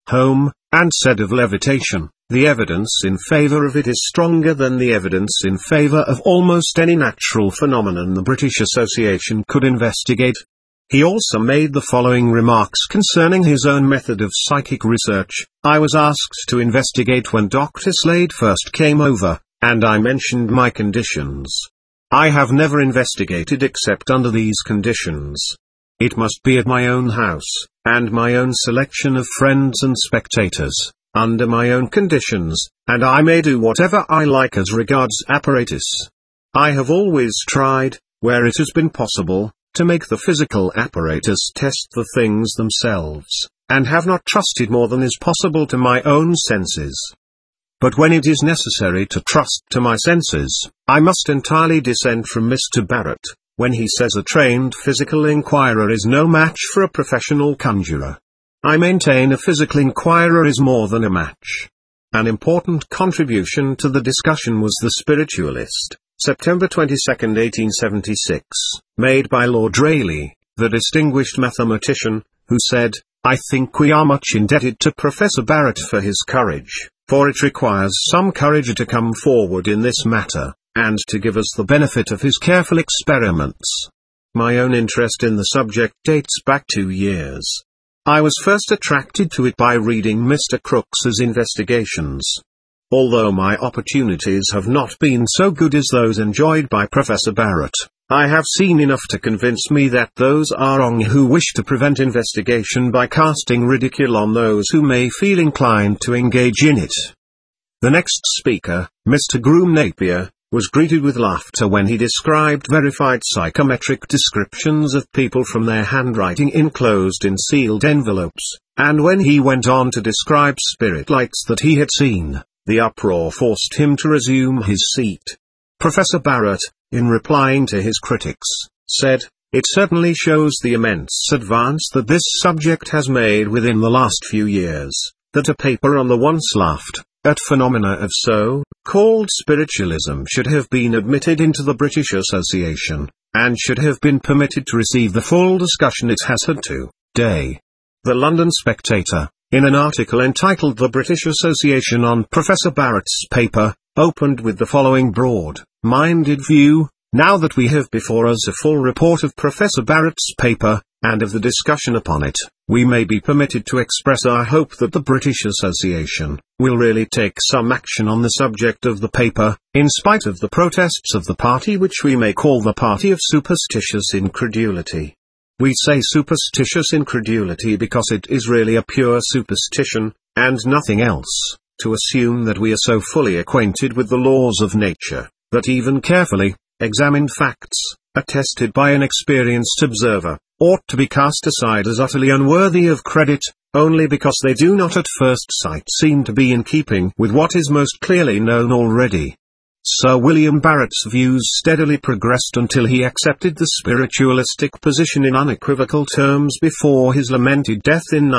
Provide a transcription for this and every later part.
home, and said of levitation, "The evidence in favor of it is stronger than the evidence in favor of almost any natural phenomenon the British Association could investigate." He also made the following remarks concerning his own method of psychic research: "I was asked to investigate when Dr. Slade first came over, and I mentioned my conditions. I have never investigated except under these conditions. It must be at my own house, and my own selection of friends and spectators, under my own conditions, and I may do whatever I like as regards apparatus. I have always tried, where it has been possible, to make the physical apparatus test the things themselves, and have not trusted more than is possible to my own senses. But when it is necessary to trust to my senses, I must entirely dissent from Mr. Barrett, when he says a trained physical inquirer is no match for a professional conjurer. I maintain a physical inquirer is more than a match." An important contribution to the discussion was The Spiritualist, September 22, 1876, made by Lord Rayleigh, the distinguished mathematician, who said, "I think we are much indebted to Professor Barrett for his courage, for it requires some courage to come forward in this matter, and to give us the benefit of his careful experiments. My own interest in the subject dates back 2 years. I was first attracted to it by reading Mr. Crookes's investigations. Although my opportunities have not been so good as those enjoyed by Professor Barrett, I have seen enough to convince me that those are wrong who wish to prevent investigation by casting ridicule on those who may feel inclined to engage in it." The next speaker, Mr. Groom Napier, was greeted with laughter when he described verified psychometric descriptions of people from their handwriting enclosed in sealed envelopes, and when he went on to describe spirit lights that he had seen, the uproar forced him to resume his seat. Professor Barrett, in replying to his critics, said, "It certainly shows the immense advance that this subject has made within the last few years, that a paper on the once laughed at phenomena of so-called spiritualism should have been admitted into the British Association, and should have been permitted to receive the full discussion it has had to-day." The London Spectator, in an article entitled "The British Association on Professor Barrett's Paper," opened with the following broad-minded view: "Now that we have before us a full report of Professor Barrett's paper, and of the discussion upon it, we may be permitted to express our hope that the British Association will really take some action on the subject of the paper, in spite of the protests of the party which we may call the party of superstitious incredulity. We say superstitious incredulity because it is really a pure superstition, and nothing else, to assume that we are so fully acquainted with the laws of nature, that even carefully examined facts, attested by an experienced observer, ought to be cast aside as utterly unworthy of credit, only because they do not at first sight seem to be in keeping with what is most clearly known already." Sir William Barrett's views steadily progressed until he accepted the spiritualistic position in unequivocal terms before his lamented death in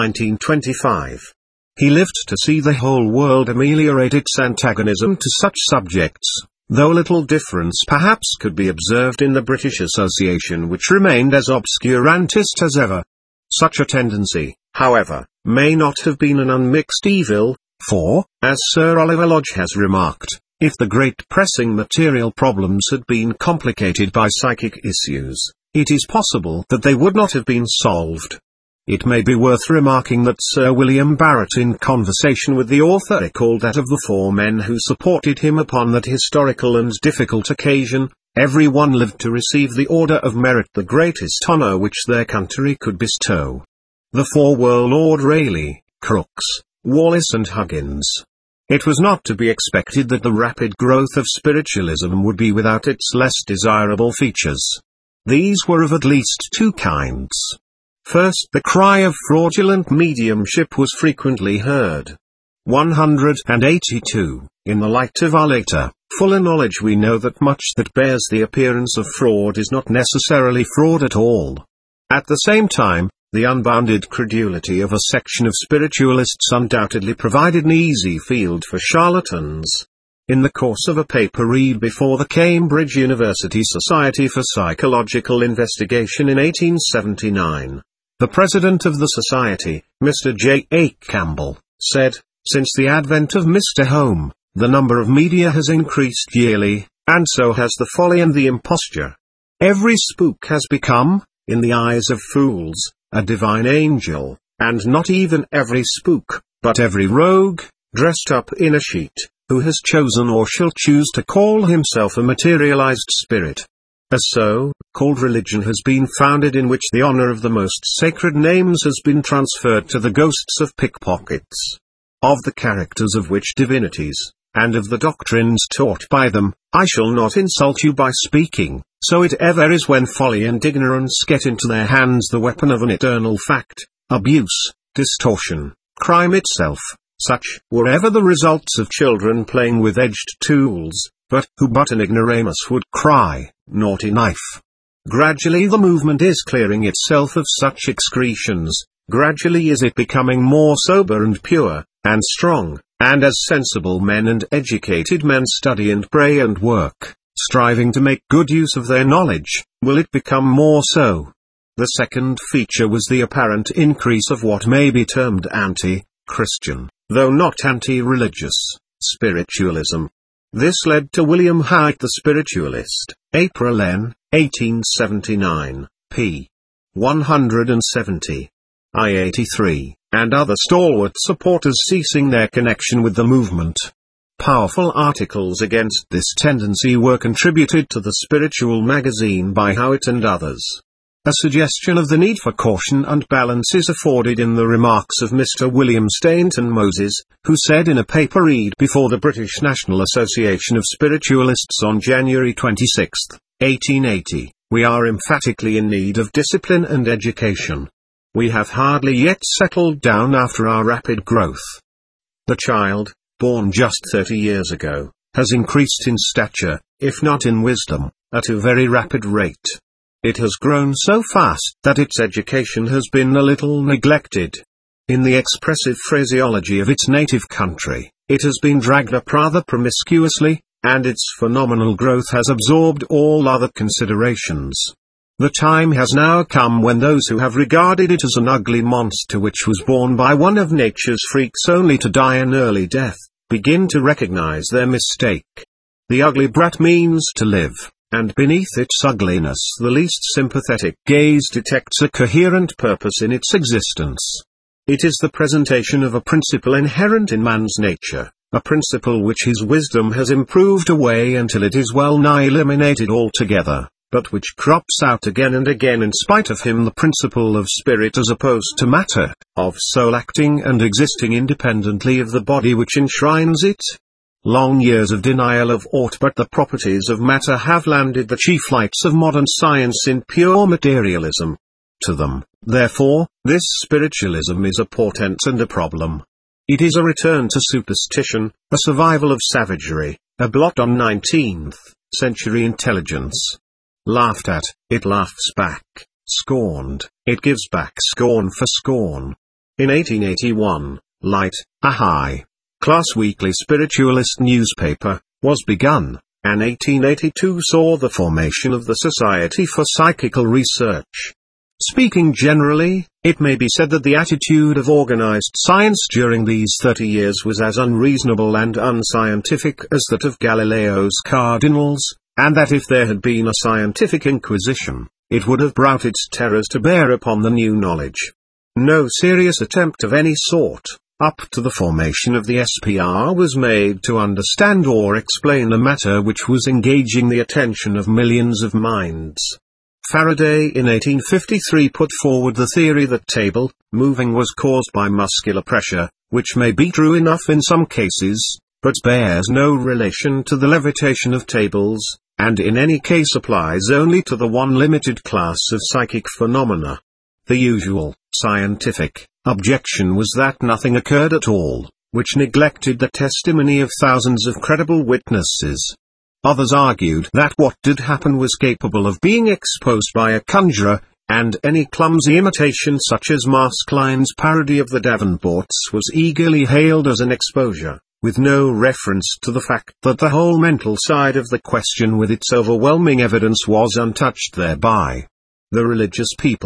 1925. He lived to see the whole world ameliorate its antagonism to such subjects, though little difference perhaps could be observed in the British Association, which remained as obscurantist as ever. Such a tendency, however, may not have been an unmixed evil, for, as Sir Oliver Lodge has remarked, if the great pressing material problems had been complicated by psychic issues, it is possible that they would not have been solved. It may be worth remarking that Sir William Barrett, in conversation with the author, recalled that of the 4 men who supported him upon that historical and difficult occasion, every one lived to receive the Order of Merit, the greatest honour which their country could bestow. The 4 were Lord Rayleigh, Crookes, Wallace and Huggins. It was not to be expected that the rapid growth of spiritualism would be without its less desirable features. These were of at least 2 kinds. First, the cry of fraudulent mediumship was frequently heard. 182. In the light of our later, fuller knowledge, we know that much that bears the appearance of fraud is not necessarily fraud at all. At the same time, the unbounded credulity of a section of spiritualists undoubtedly provided an easy field for charlatans. In the course of a paper read before the Cambridge University Society for Psychological Investigation in 1879, The president of the society, Mr. J. A. Campbell, said, "Since the advent of Mr. Home, the number of media has increased yearly, and so has the folly and the imposture. Every spook has become, in the eyes of fools, a divine angel, and not even every spook, but every rogue, dressed up in a sheet, who has chosen or shall choose to call himself a materialized spirit. A so-called religion has been founded in which the honor of the most sacred names has been transferred to the ghosts of pickpockets. Of the characters of which divinities, and of the doctrines taught by them, I shall not insult you by speaking, so it ever is when folly and ignorance get into their hands the weapon of an eternal fact, abuse, distortion, crime itself. Such were ever the results of children playing with edged tools, who but an ignoramus would cry, naughty knife. Gradually the movement is clearing itself of such excretions, gradually is it becoming more sober and pure, and strong, and as sensible men and educated men study and pray and work, striving to make good use of their knowledge, will it become more so. The second feature was the apparent increase of what may be termed anti-Christian, though not anti-religious, spiritualism. This led to William Hyde the Spiritualist, April N., 1879, p. 170. I-83, and other stalwart supporters ceasing their connection with the movement. Powerful articles against this tendency were contributed to the Spiritual Magazine by Howitt and others. A suggestion of the need for caution and balance is afforded in the remarks of Mr. William Stainton Moses, who said in a paper read before the British National Association of Spiritualists on January 26, 1880, "We are emphatically in need of discipline and education. We have hardly yet settled down after our rapid growth. The child, born just 30 years ago, has increased in stature, if not in wisdom, at a very rapid rate. It has grown so fast that its education has been a little neglected. In the expressive phraseology of its native country, it has been dragged up rather promiscuously, and its phenomenal growth has absorbed all other considerations. The time has now come when those who have regarded it as an ugly monster which was born by one of nature's freaks only to die an early death, begin to recognize their mistake. The ugly brat means to live, and beneath its ugliness the least sympathetic gaze detects a coherent purpose in its existence. It is the presentation of a principle inherent in man's nature, a principle which his wisdom has improved away until it is well nigh eliminated altogether, but which crops out again and again in spite of him, the principle of spirit as opposed to matter, of soul acting and existing independently of the body which enshrines it. Long years of denial of aught but the properties of matter have landed the chief lights of modern science in pure materialism. To them, therefore, this spiritualism is a portent and a problem. It is a return to superstition, a survival of savagery, a blot on 19th century intelligence. Laughed at, it laughs back; scorned, it gives back scorn for scorn. In 1881, Light, a high-class weekly spiritualist newspaper, was begun, and 1882 saw the formation of the Society for Psychical Research. Speaking generally, it may be said that the attitude of organized science during these 30 years was as unreasonable and unscientific as that of Galileo's cardinals, and that if there had been a scientific inquisition, it would have brought its terrors to bear upon the new knowledge. No serious attempt of any sort, up to the formation of the SPR, was made to understand or explain a matter which was engaging the attention of millions of minds. Faraday in 1853 put forward the theory that table moving was caused by muscular pressure, which may be true enough in some cases, but bears no relation to the levitation of tables, and in any case applies only to the one limited class of psychic phenomena. The usual, scientific, objection was that nothing occurred at all, which neglected the testimony of thousands of credible witnesses. Others argued that what did happen was capable of being exposed by a conjurer, and any clumsy imitation such as Maskelyne's parody of the Davenports was eagerly hailed as an exposure, with no reference to the fact that the whole mental side of the question with its overwhelming evidence was untouched thereby. The religious people,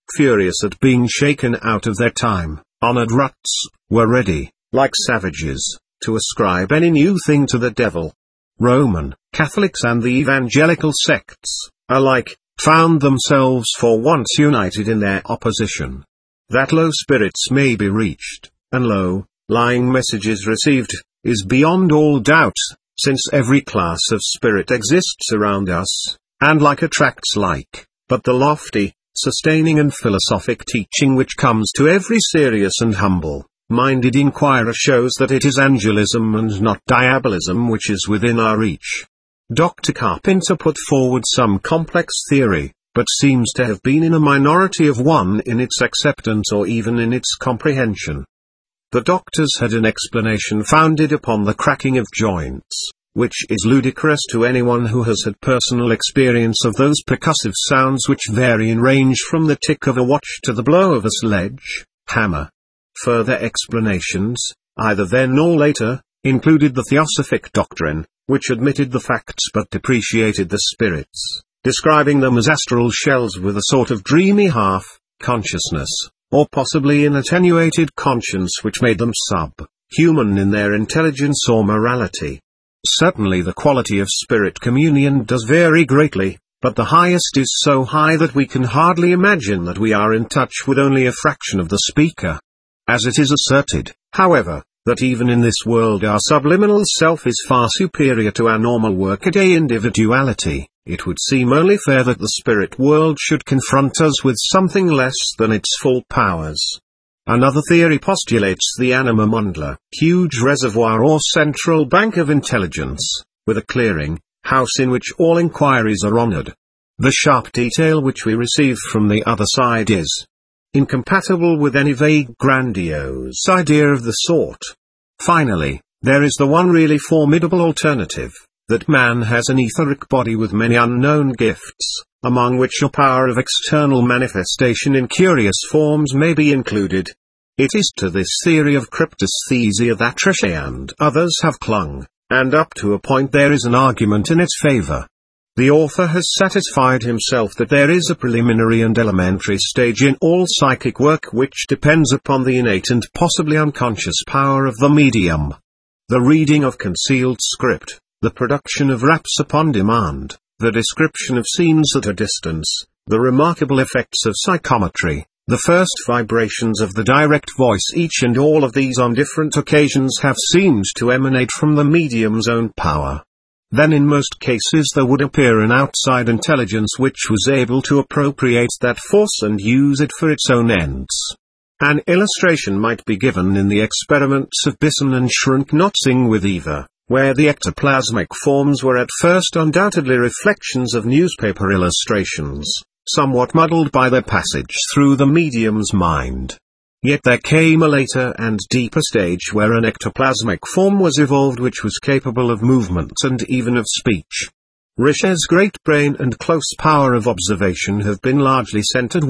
furious at being shaken out of their time-honored ruts, were ready, like savages, to ascribe any new thing to the devil. Roman Catholics and the evangelical sects, alike, found themselves for once united in their opposition. That low spirits may be reached, and low-lying messages received, is beyond all doubt, since every class of spirit exists around us, and like attracts like, but the lofty, sustaining and philosophic teaching which comes to every serious and humble-minded inquirer shows that it is angelism and not diabolism which is within our reach. Dr. Carpenter put forward some complex theory, but seems to have been in a minority of one in its acceptance or even in its comprehension. The doctors had an explanation founded upon the cracking of joints, which is ludicrous to anyone who has had personal experience of those percussive sounds which vary in range from the tick of a watch to the blow of a sledge-hammer. Further explanations, either then or later, included the theosophic doctrine, which admitted the facts but depreciated the spirits, describing them as astral shells with a sort of dreamy half-consciousness, or possibly an attenuated conscience which made them sub-human in their intelligence or morality. Certainly the quality of spirit communion does vary greatly, but the highest is so high that we can hardly imagine that we are in touch with only a fraction of the speaker. As it is asserted, however, that even in this world our subliminal self is far superior to our normal workaday individuality, it would seem only fair that the spirit world should confront us with something less than its full powers. Another theory postulates the anima mundla, huge reservoir or central bank of intelligence, with a clearing house in which all inquiries are honored. The sharp detail which we receive from the other side is incompatible with any vague grandiose idea of the sort. Finally, there is the one really formidable alternative, that man has an etheric body with many unknown gifts, among which a power of external manifestation in curious forms may be included. It is to this theory of cryptesthesia that Trichet and others have clung, and up to a point there is an argument in its favor. The author has satisfied himself that there is a preliminary and elementary stage in all psychic work which depends upon the innate and possibly unconscious power of the medium. The reading of concealed script, the production of raps upon demand, the description of scenes at a distance, the remarkable effects of psychometry, the first vibrations of the direct voice, each and all of these on different occasions have seemed to emanate from the medium's own power. Then in most cases there would appear an outside intelligence which was able to appropriate that force and use it for its own ends. An illustration might be given in the experiments of Bisson and Schrenck-Notzing with Eva, where the ectoplasmic forms were at first undoubtedly reflections of newspaper illustrations, somewhat muddled by their passage through the medium's mind. Yet there came a later and deeper stage where an ectoplasmic form was evolved which was capable of movement and even of speech. Richet's great brain and close power of observation have been largely centered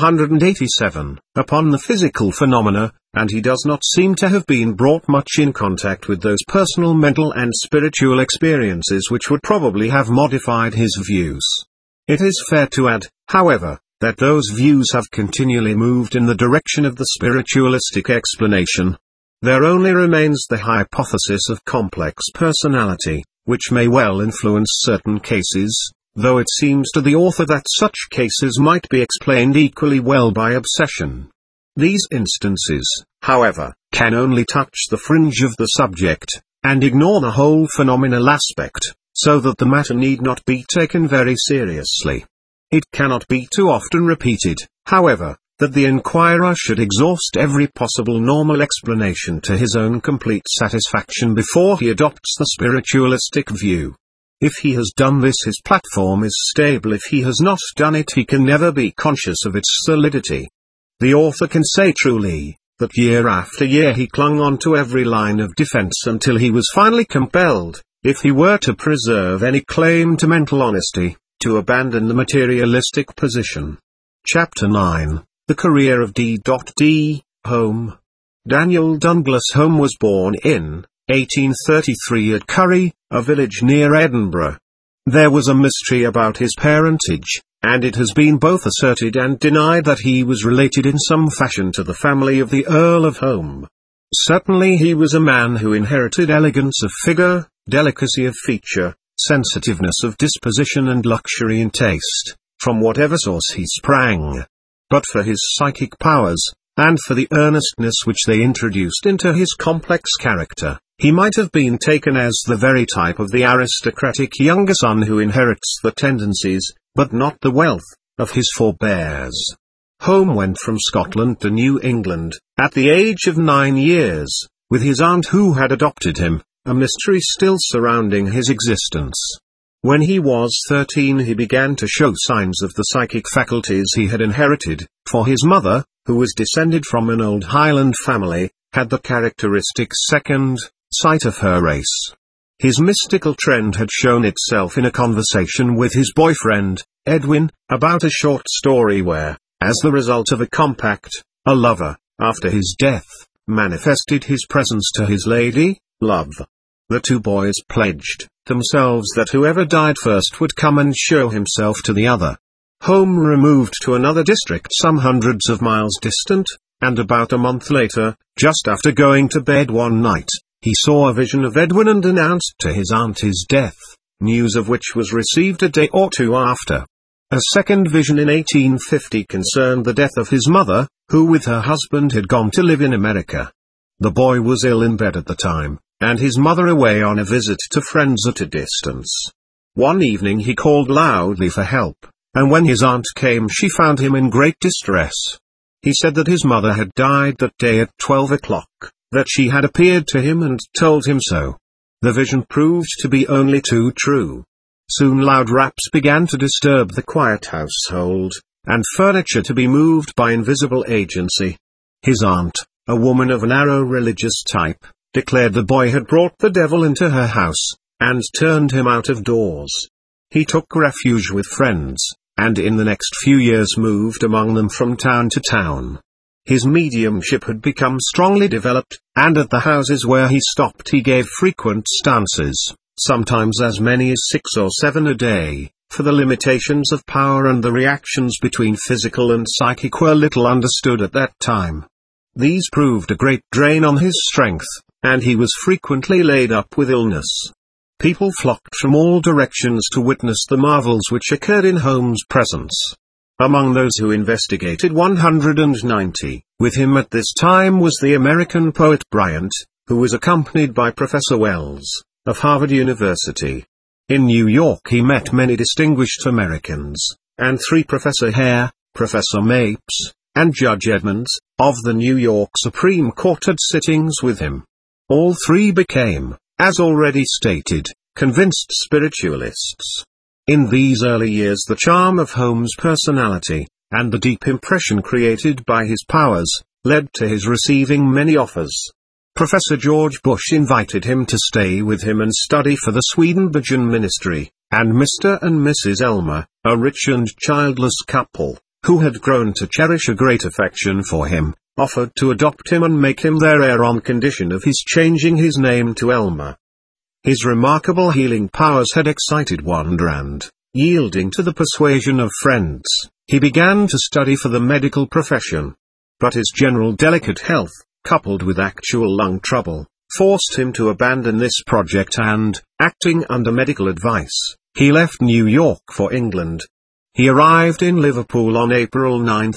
187 upon the physical phenomena, and he does not seem to have been brought much in contact with those personal mental and spiritual experiences which would probably have modified his views. It is fair to add, however, that those views have continually moved in the direction of the spiritualistic explanation. There only remains the hypothesis of complex personality, which may well influence certain cases, though it seems to the author that such cases might be explained equally well by obsession. These instances, however, can only touch the fringe of the subject, and ignore the whole phenomenal aspect, so that the matter need not be taken very seriously. It cannot be too often repeated, however, that the inquirer should exhaust every possible normal explanation to his own complete satisfaction before he adopts the spiritualistic view. If he has done this, his platform is stable. If he has not done it, he can never be conscious of its solidity. The author can say truly, that year after year he clung on to every line of defense until he was finally compelled, if he were to preserve any claim to mental honesty, to abandon the materialistic position. Chapter 9. The Career of D. Home. Daniel Douglas Home was born in 1833 at Curry, a village near Edinburgh. There was a mystery about his parentage, and it has been both asserted and denied that he was related in some fashion to the family of the Earl of Home. Certainly he was a man who inherited elegance of figure, delicacy of feature, sensitiveness of disposition and luxury in taste, from whatever source he sprang. But for his psychic powers, and for the earnestness which they introduced into his complex character, he might have been taken as the very type of the aristocratic younger son who inherits the tendencies, but not the wealth, of his forebears. Home went from Scotland to New England, at the age of 9 years, with his aunt who had adopted him, a mystery still surrounding his existence. When he was 13 he began to show signs of the psychic faculties he had inherited, for his mother, who was descended from an old Highland family, had the characteristic second sight of her race. His mystical trend had shown itself in a conversation with his boyfriend, Edwin, about a short story where, as the result of a compact, a lover, after his death, manifested his presence to his lady, love. The two boys pledged themselves that whoever died first would come and show himself to the other. Home removed to another district some hundreds of miles distant, and about a month later, just after going to bed one night, he saw a vision of Edwin and announced to his aunt his death, news of which was received a day or two after. A second vision in 1850 concerned the death of his mother, who with her husband had gone to live in America. The boy was ill in bed at the time, and his mother away on a visit to friends at a distance. One evening he called loudly for help, and when his aunt came she found him in great distress. He said that his mother had died that day at 12 o'clock, that she had appeared to him and told him so. The vision proved to be only too true. Soon loud raps began to disturb the quiet household, and furniture to be moved by invisible agency. His aunt, a woman of narrow religious type, declared the boy had brought the devil into her house, and turned him out of doors. He took refuge with friends, and in the next few years moved among them from town to town. His mediumship had become strongly developed, and at the houses where he stopped he gave frequent stances, sometimes as many as 6 or 7 a day, for the limitations of power and the reactions between physical and psychic were little understood at that time. These proved a great drain on his strength, and he was frequently laid up with illness. People flocked from all directions to witness the marvels which occurred in Holmes' presence. Among those who investigated 190 with him at this time was the American poet Bryant, who was accompanied by Professor Wells, of Harvard University. In New York he met many distinguished Americans, and 3 Professor Hare, Professor Mapes, and Judge Edmonds, of the New York Supreme Court had sittings with him. All 3 became, as already stated, convinced spiritualists. In these early years the charm of Holmes' personality, and the deep impression created by his powers, led to his receiving many offers. Professor George Bush invited him to stay with him and study for the Swedenborgian ministry, and Mr. and Mrs. Elmer, a rich and childless couple, who had grown to cherish a great affection for him, offered to adopt him and make him their heir on condition of his changing his name to Elmer. His remarkable healing powers had excited wonder and, yielding to the persuasion of friends, he began to study for the medical profession. But his general delicate health, coupled with actual lung trouble, forced him to abandon this project and, acting under medical advice, he left New York for England. He arrived in Liverpool on April 9,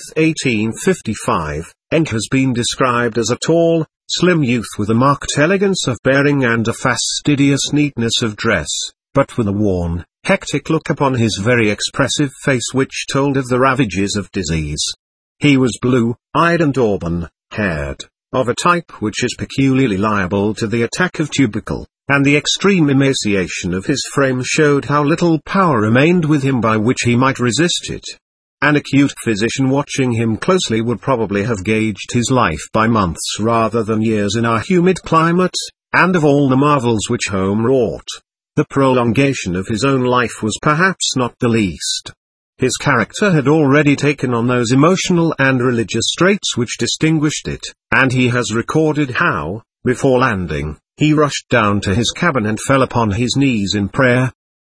1855, and has been described as a tall, slim youth with a marked elegance of bearing and a fastidious neatness of dress, but with a worn, hectic look upon his very expressive face which told of the ravages of disease. He was blue-eyed and auburn-haired, of a type which is peculiarly liable to the attack of tubercle, and the extreme emaciation of his frame showed how little power remained with him by which he might resist it. An acute physician watching him closely would probably have gauged his life by months rather than years in our humid climate, and of all the marvels which Home wrought, the prolongation of his own life was perhaps not the least. His character had already taken on those emotional and religious traits which distinguished it, and he has recorded how, before landing, he rushed down to his cabin and fell upon his knees in prayer.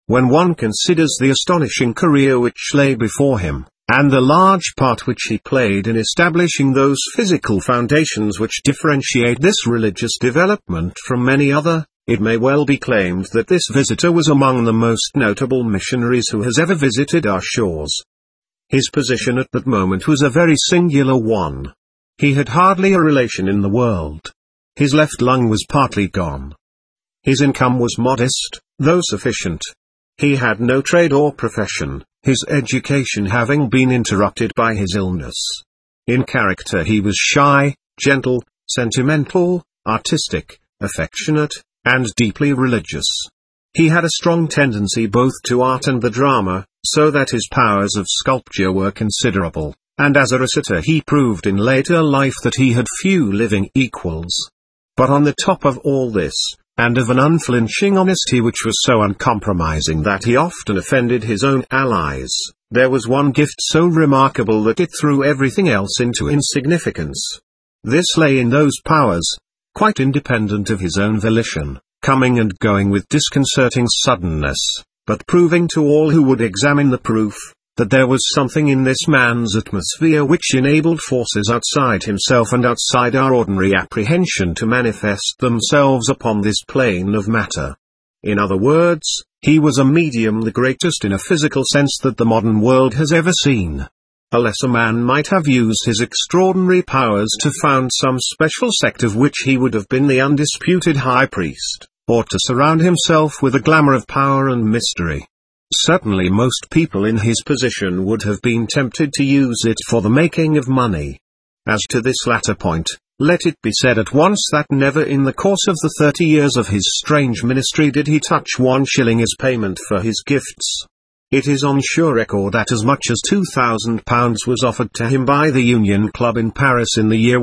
When one considers the astonishing career which lay before him, and the large part which he played in establishing those physical foundations which differentiate this religious development from many other, it may well be claimed that this visitor was among the most notable missionaries who has ever visited our shores. His position at that moment was a very singular one. He had hardly a relation in the world. His left lung was partly gone. His income was modest, though sufficient. He had no trade or profession, his education having been interrupted by his illness. In character he was shy, gentle, sentimental, artistic, affectionate, and deeply religious. He had a strong tendency both to art and the drama, so that his powers of sculpture were considerable, and as a reciter he proved in later life that he had few living equals. But on the top of all this, and of an unflinching honesty which was so uncompromising that he often offended his own allies, there was one gift so remarkable that it threw everything else into insignificance. This lay in those powers, quite independent of his own volition, coming and going with disconcerting suddenness, but proving to all who would examine the proof, that there was something in this man's atmosphere which enabled forces outside himself and outside our ordinary apprehension to manifest themselves upon this plane of matter. In other words, he was a medium the greatest in a physical sense that the modern world has ever seen. A lesser man might have used his extraordinary powers to found some special sect of which he would have been the undisputed high priest, or to surround himself with a glamour of power and mystery. Certainly most people in his position would have been tempted to use it for the making of money. As to this latter point, let it be said at once that never in the course of the 30 years of his strange ministry did he touch 1 shilling as payment for his gifts. It is on sure record that as much as £2,000 was offered to him by the Union Club in Paris in the year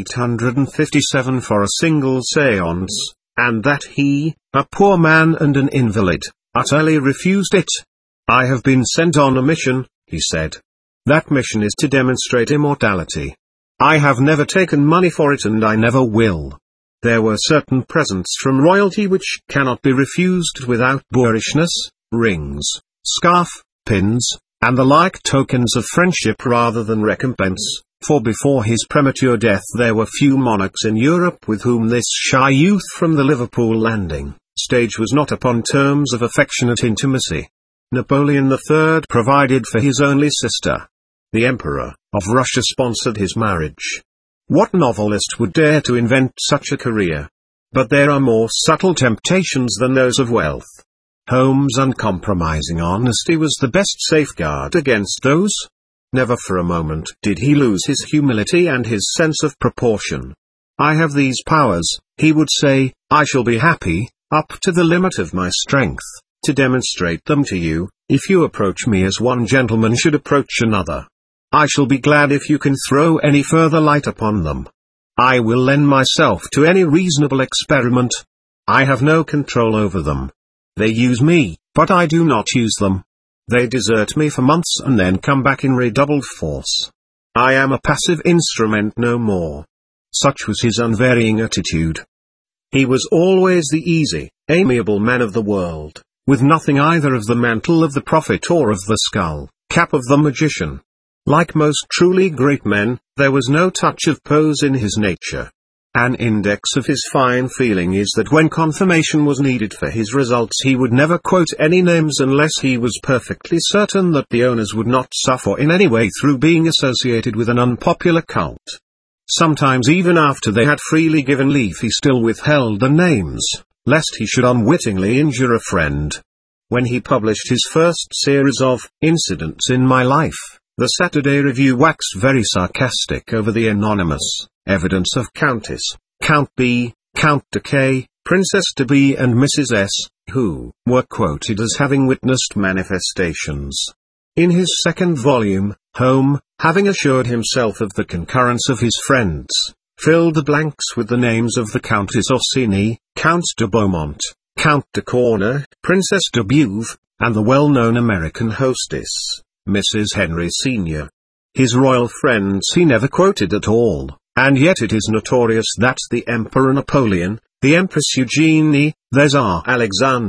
1857 for a single séance, and that he, a poor man and an invalid, utterly refused it. "I have been sent on a mission," he said. "That mission is to demonstrate immortality. I have never taken money for it and I never will." There were certain presents from royalty which cannot be refused without boorishness, rings, scarf, pins, and the like tokens of friendship rather than recompense, for before his premature death there were few monarchs in Europe with whom this shy youth from the Liverpool landing stage was not upon terms of affectionate intimacy. Napoleon III provided for his only sister. The Emperor of Russia sponsored his marriage. What novelist would dare to invent such a career? But there are more subtle temptations than those of wealth. Holmes' uncompromising honesty was the best safeguard against those. Never for a moment did he lose his humility and his sense of proportion. "I have these powers," he would say, "I shall be happy, up to the limit of my strength, to demonstrate them to you, if you approach me as one gentleman should approach another. I shall be glad if you can throw any further light upon them. I will lend myself to any reasonable experiment. I have no control over them. They use me, but I do not use them. They desert me for months and then come back in redoubled force. I am a passive instrument no more." Such was his unvarying attitude. He was always the easy, amiable man of the world, with nothing either of the mantle of the prophet or of the skull cap of the magician. Like most truly great men, there was no touch of pose in his nature. An index of his fine feeling is that when confirmation was needed for his results he would never quote any names unless he was perfectly certain that the owners would not suffer in any way through being associated with an unpopular cult. Sometimes even after they had freely given leave he still withheld the names, lest he should unwittingly injure a friend. When he published his first series of Incidents in My Life, the Saturday Review waxed very sarcastic over the anonymous evidence of Countess, Count B, Count de K, Princess de B and Mrs. S, who were quoted as having witnessed manifestations. In his second volume, Home, having assured himself of the concurrence of his friends, filled the blanks with the names of the Countess Orsini, Count de Beaumont, Count de Corner, Princess de Beauve, and the well-known American hostess, Mrs. Henry Sr. His royal friends he never quoted at all, and yet it is notorious that the Emperor Napoleon, the Empress Eugenie, the Tsar Alexander,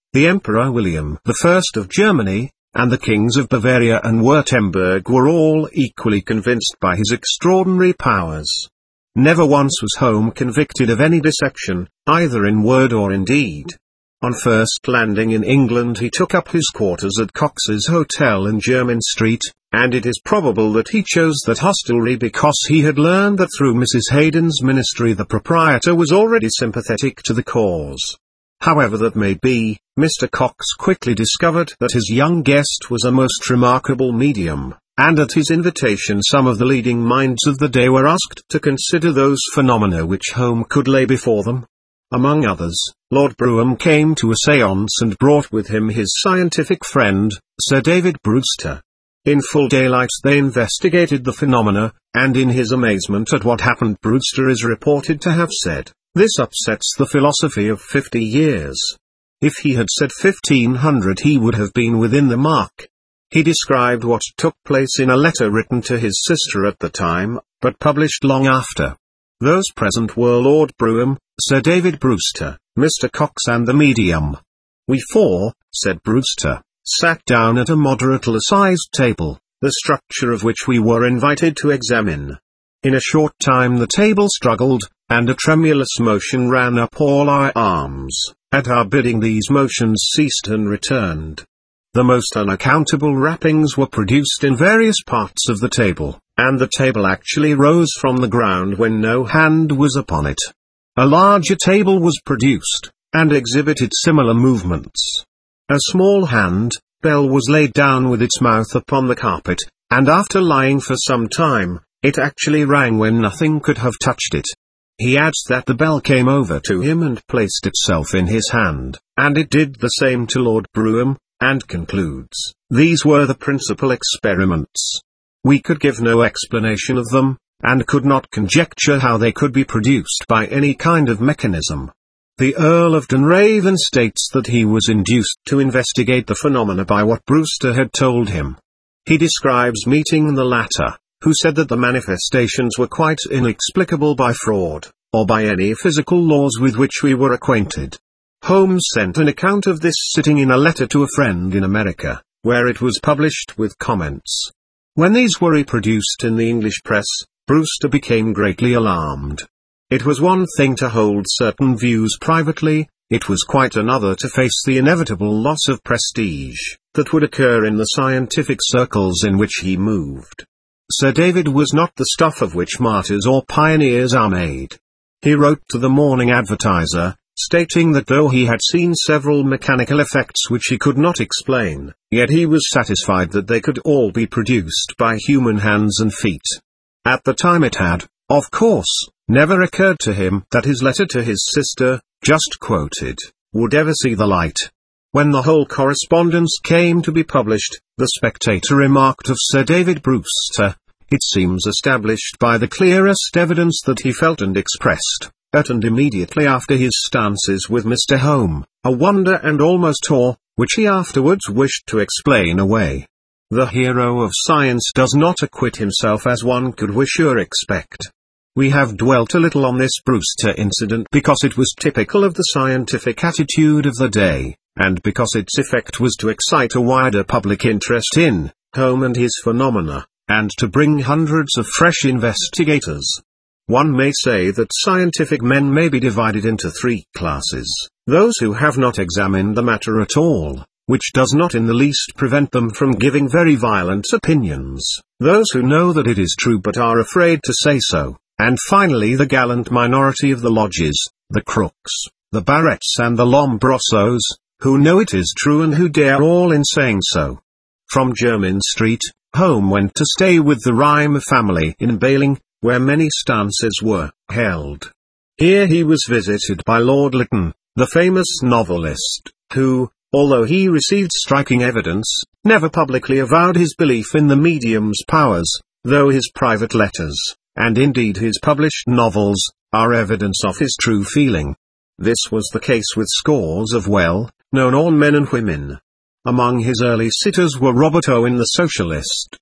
The Emperor William I of Germany, and the kings of Bavaria and Württemberg were all equally convinced by his extraordinary powers. Never once was Home convicted of any deception, either in word or in deed. On first landing in England he took up his quarters at Cox's Hotel in Jermyn Street, and it is probable that he chose that hostelry because he had learned that through Mrs. Hayden's ministry the proprietor was already sympathetic to the cause. However that may be, Mr. Cox quickly discovered that his young guest was a most remarkable medium, and at his invitation some of the leading minds of the day were asked to consider those phenomena which Home could lay before them. Among others, Lord Brougham came to a séance and brought with him his scientific friend, Sir David Brewster. In full daylight they investigated the phenomena, and in his amazement at what happened Brewster is reported to have said, "This upsets the philosophy of 50 years. If he had said 1500 he would have been within the mark." He described what took place in a letter written to his sister at the time, but published long after. Those present were Lord Brougham, Sir David Brewster, Mr. Cox and the medium. "We four," said Brewster, "sat down at a moderately sized table, the structure of which we were invited to examine. In a short time the table struggled, and a tremulous motion ran up all our arms. At our bidding these motions ceased and returned. The most unaccountable rappings were produced in various parts of the table, and the table actually rose from the ground when no hand was upon it. A larger table was produced, and exhibited similar movements. A small hand bell was laid down with its mouth upon the carpet, and after lying for some time, it actually rang when nothing could have touched it. He adds that the bell came over to him and placed itself in his hand, and it did the same to Lord Brougham, and concludes, these were the principal experiments. We could give no explanation of them, and could not conjecture how they could be produced by any kind of mechanism. The Earl of Dunraven states that he was induced to investigate the phenomena by what Brewster had told him. He describes meeting the latter, who said that the manifestations were quite inexplicable by fraud, or by any physical laws with which we were acquainted. Holmes sent an account of this sitting in a letter to a friend in America, where it was published with comments. When these were reproduced in the English press, Brewster became greatly alarmed. It was one thing to hold certain views privately, it was quite another to face the inevitable loss of prestige that would occur in the scientific circles in which he moved. Sir David was not the stuff of which martyrs or pioneers are made. He wrote to the Morning Advertiser, stating that though he had seen several mechanical effects which he could not explain, yet he was satisfied that they could all be produced by human hands and feet. At the time it had, of course, never occurred to him that his letter to his sister, just quoted, would ever see the light. When the whole correspondence came to be published, the Spectator remarked of Sir David Brewster, it seems established by the clearest evidence that he felt and expressed, at and immediately after his stances with Mr. Home, a wonder and almost awe, which he afterwards wished to explain away. The hero of science does not acquit himself as one could wish or expect. We have dwelt a little on this Brewster incident because it was typical of the scientific attitude of the day, and because its effect was to excite a wider public interest in Home and his phenomena, and to bring hundreds of fresh investigators. One may say that scientific men may be divided into three classes: those who have not examined the matter at all, which does not in the least prevent them from giving very violent opinions; those who know that it is true but are afraid to say so; and finally the gallant minority of the Lodges, the Crooks, the Barretts and the Lombrosos, who know it is true and who dare all in saying so. From Jermyn Street, Home went to stay with the Rymer family in Bailing, where many stances were held. Here he was visited by Lord Lytton, the famous novelist, who, although he received striking evidence, never publicly avowed his belief in the medium's powers, though his private letters, and indeed his published novels, are evidence of his true feeling. This was the case with scores of well-known men and women. Among his early sitters were Robert Owen the socialist,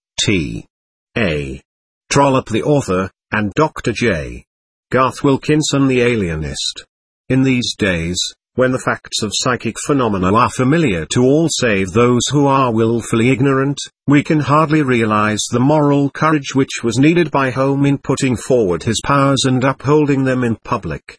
T.A. Trollope the author, and Dr. J. Garth Wilkinson the alienist. In these days, When the facts of psychic phenomena are familiar to all save those who are willfully ignorant, we can hardly realize the moral courage which was needed by Home in putting forward his powers and upholding them in public.